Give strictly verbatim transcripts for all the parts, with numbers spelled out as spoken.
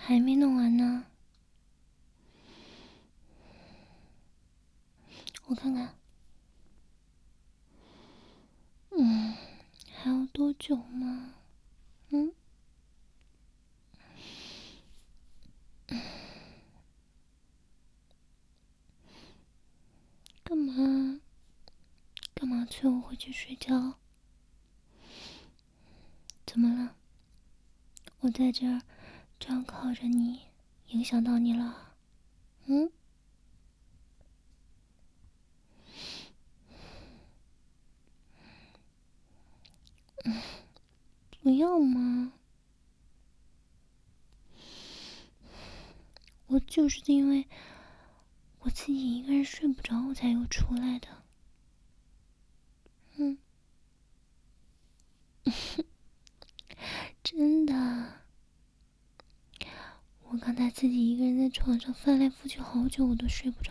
还没弄完呢。我看看，嗯，还要多久吗？嗯，干嘛？干嘛催我回去睡觉？怎么了？我在这儿这样靠着你，影响到你了？嗯？不要嘛！我就是因为我自己一个人睡不着，我才又出来的。嗯，真的。我刚才自己一个人在床上翻来覆去好久，我都睡不着。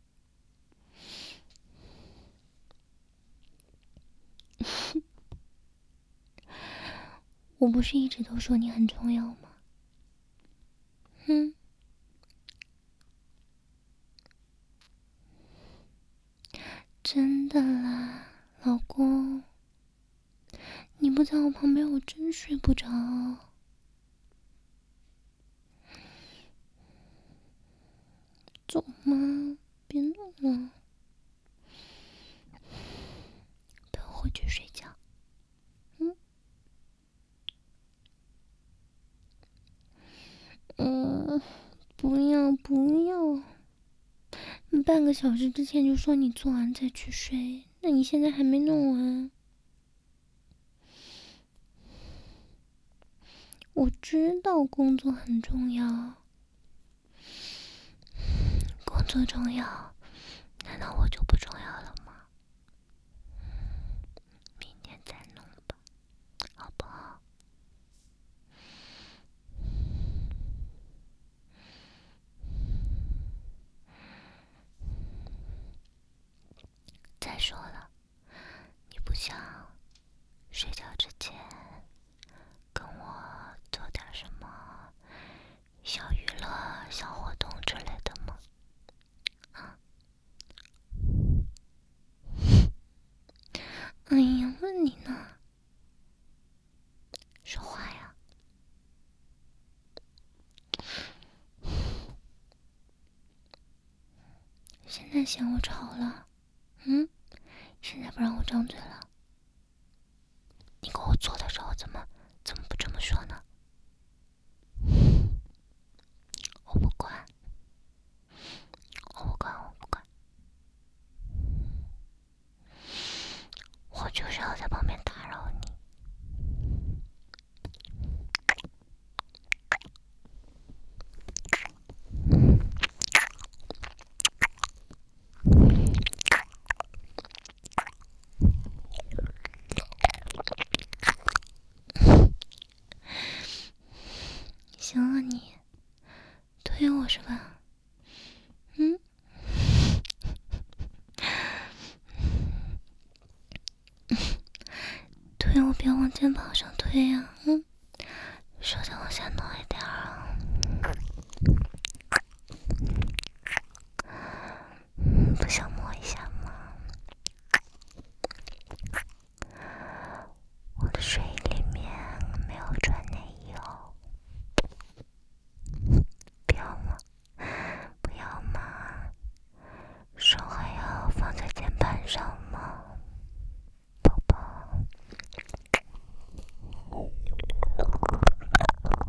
我不是一直都说你很重要吗？嗯。真的啦，老公，你不在我旁边，我真睡不着。走嘛，别弄了，陪我回去睡觉。嗯嗯，不要不要，你半个小时之前就说你做完再去睡，那你现在还没弄完。我知道工作很重要，工作重要，难道我就不重要了吗？明天再弄吧，好不好？再说了，你不想睡觉之前跟我做点什么小娱乐、小活动之类的吗？啊？哎呀，问你呢，说话呀！现在嫌我吵了？嗯？现在不让我张嘴了？你跟我做的时候怎么怎么不这么说呢？我不管，我不管，我不管，我就是要在旁边打扰你。行啊你，推我是吧？嗯？推我别往肩膀上推呀、啊，嗯？手再往下挪一点啊。不想摸一下吗？我的睡衣里面没有穿内衣哦。不要吗？不要吗？手还要放在键盘上吗？宝宝。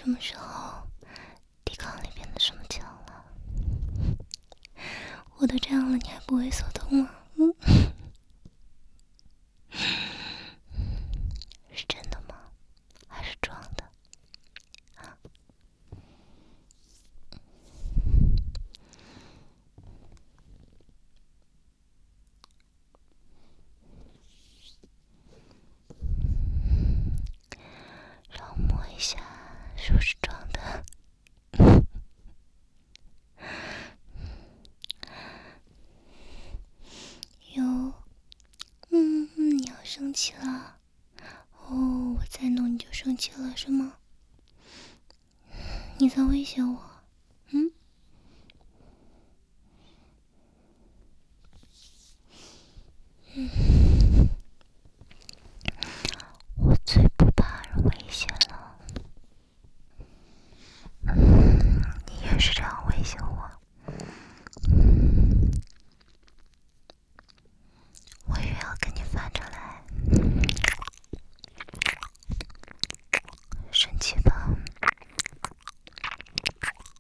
什么时候抵抗力变得这么强了？我都这样了，你还不会手痛吗？嗯，是真的吗？还是装的？啊？让我摸一下，是不是装的？有，嗯，你要生气了？哦，我再弄你就生气了是吗？你在威胁我？嗯？嗯，我最不怕人威胁了。嗯，你也是这样威胁我。我也要跟你反着来。生气吧？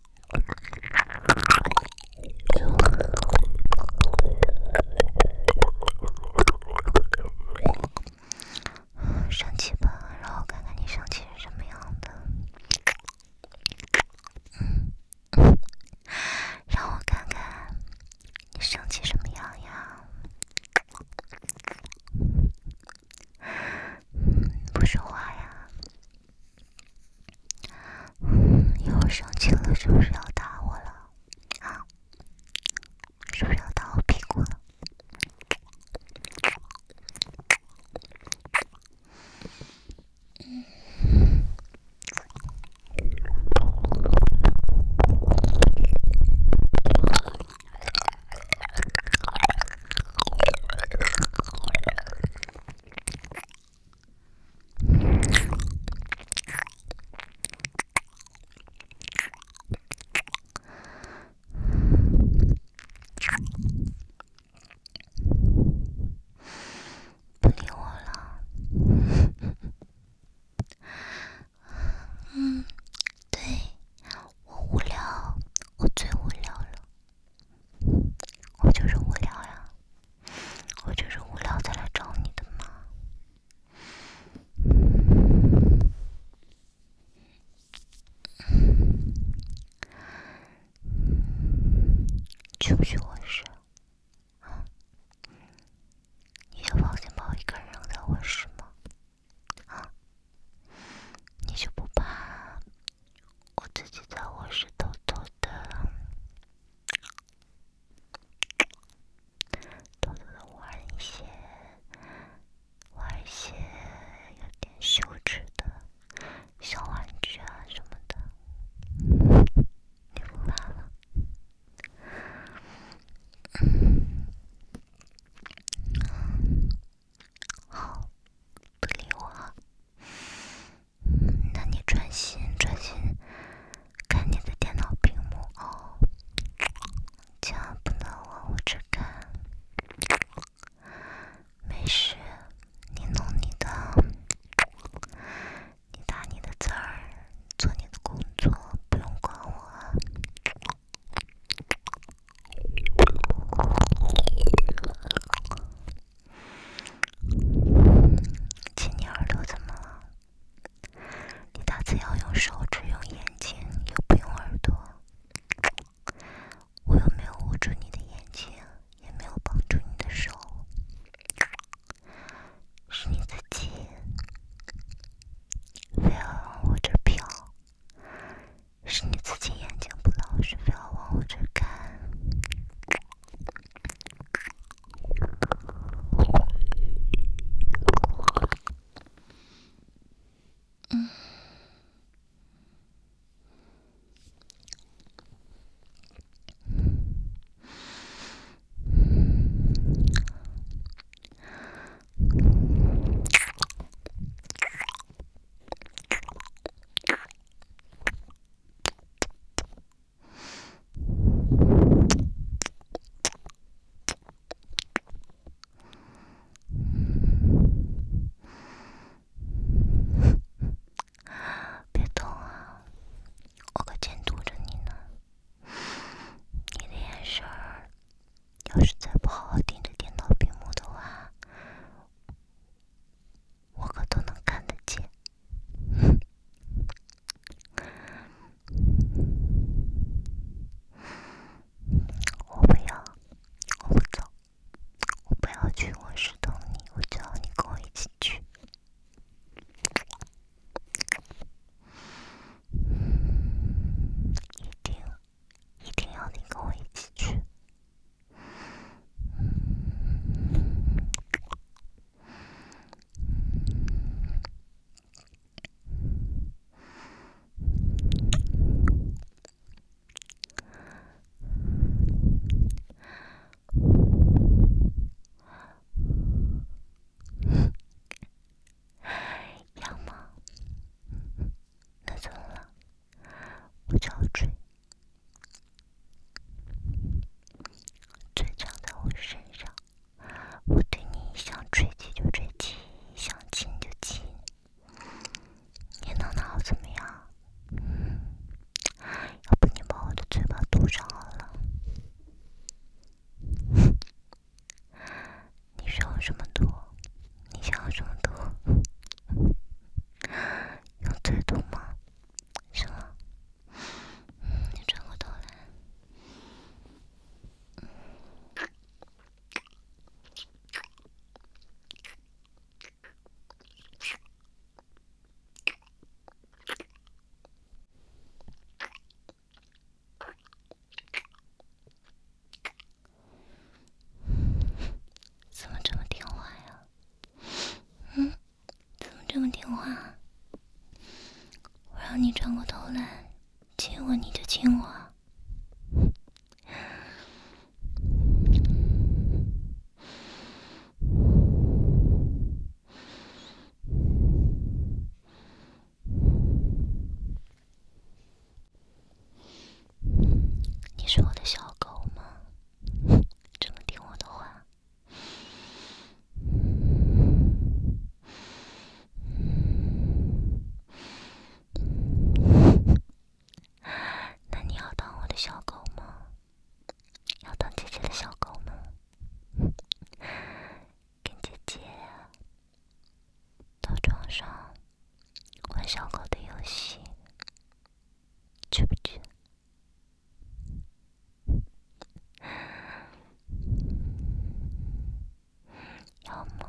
要是再不好好盯着电脑屏幕的话，我可都能看得见。我不要，我不走，我不要去卧室等你，我就要你跟我一起去。一定，一定要你跟我一起去。要吗？那怎么了？我就要追，追长在我身上，我对你想追击就追击，想亲就亲，你能拿我怎么样？要不你把我的嘴巴堵上好了。你想要什么毒？你想要什么毒？用嘴毒吗？是吗？你转过头来。怎么这么听话呀？嗯？怎么这么听话？我让你转过头来亲我，你就亲我。你是我的小狗吗？这么听我的话。那你要当我的小狗吗？要当姐姐的小狗吗？跟姐姐到床上玩小狗的游戏，去不去？要吗？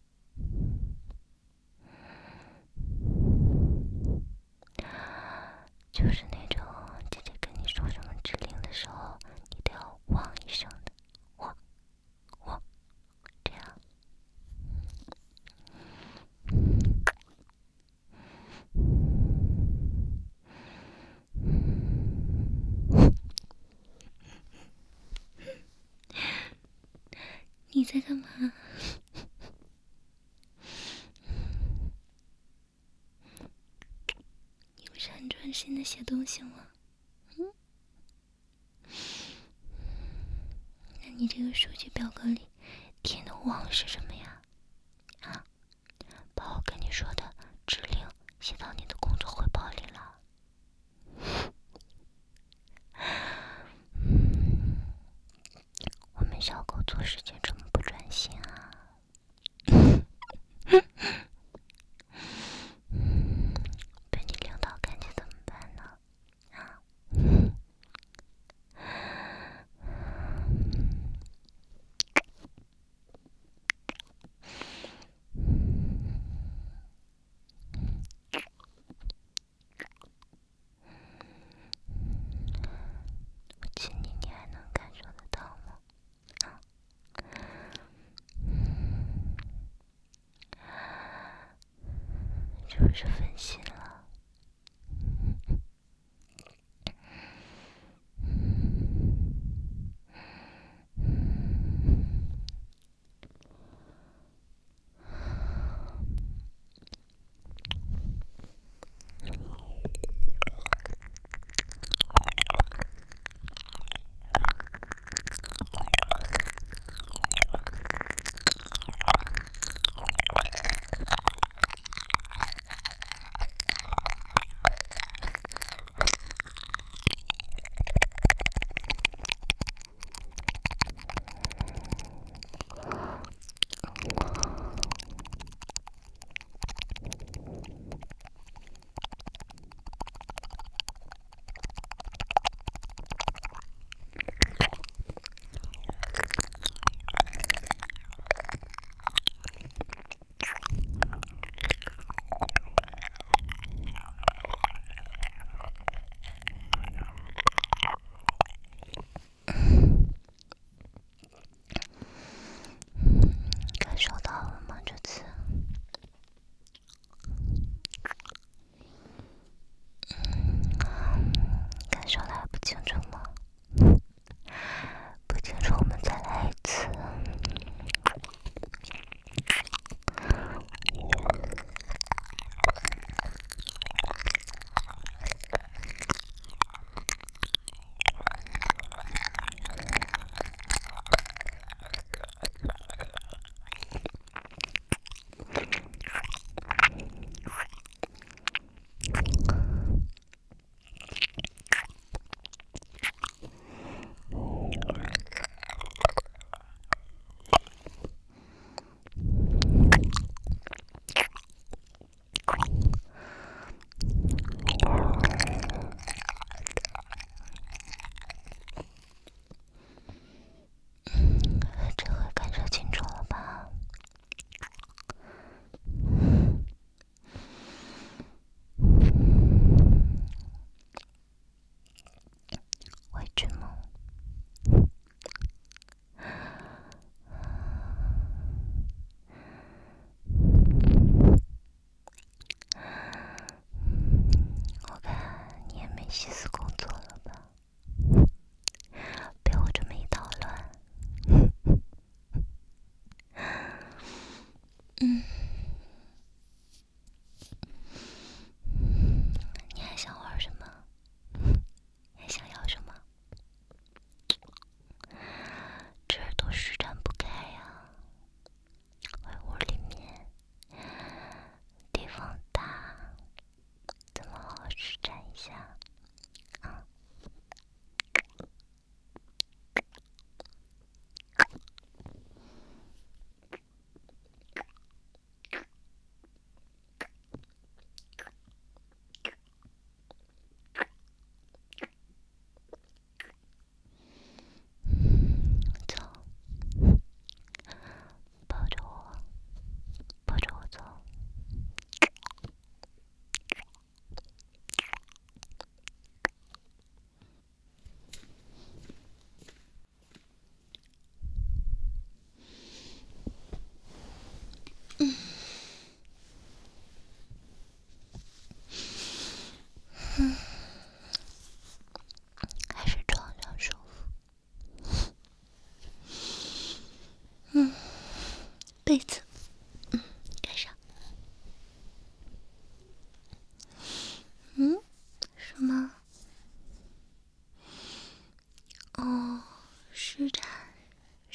就是那种姐姐跟你说什么指令的时候，你都要汪一声的，汪汪，这样。你在干嘛？你不是很专心的写东西吗？嗯？那你这个数据表格里填的汪是什么呀？啊？把我跟你说的指令写到你的工作汇报里了。我们小狗做事情这么不专心啊！被你领导看见怎么办呢？啊？我亲你，你还能感受得到吗？啊？是不是分心了？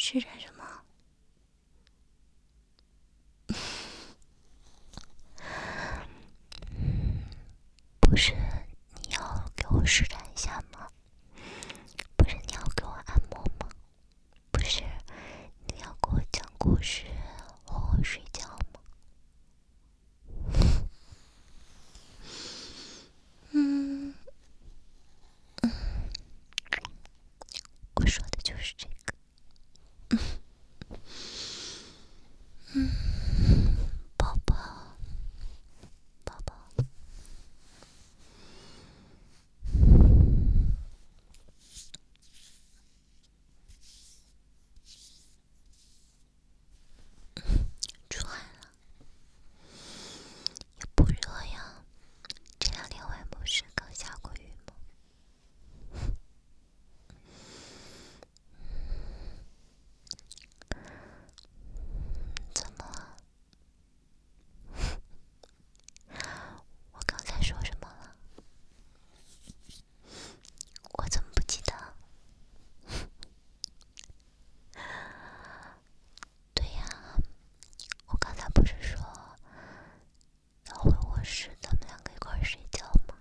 施展什么？不是你要给我施展一下吗？不是你要给我按摩吗？不是你要给我讲故事哄我睡觉吗？嗯嗯，我说的就是这个。嗯，宝宝，宝宝。出汗了，也不热呀。这两天外不是刚下过雨吗？怎么了？我刚才说什么了？我怎么不记得？对呀，我刚才不是说要回卧室，咱们两个一块儿睡觉吗？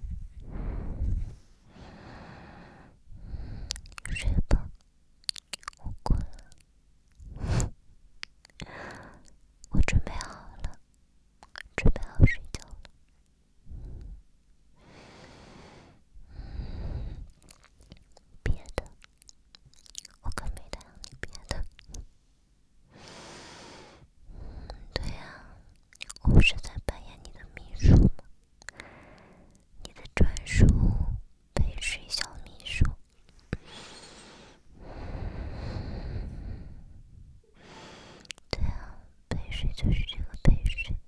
睡吧，我困了，我准备好了，准备好睡觉了。别的，我可没答应你别的。对呀，我不是在扮演你的秘书吗？你的专属陪睡小秘书。对啊，陪睡就是这个陪睡。